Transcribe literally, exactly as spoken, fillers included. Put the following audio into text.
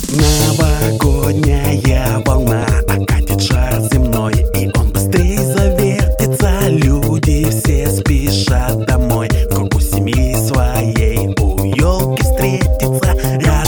Новогодняя волна окатит шар земной, и он быстрей завертится. Люди все спешат домой, в кругу семьи своей у елки встретиться.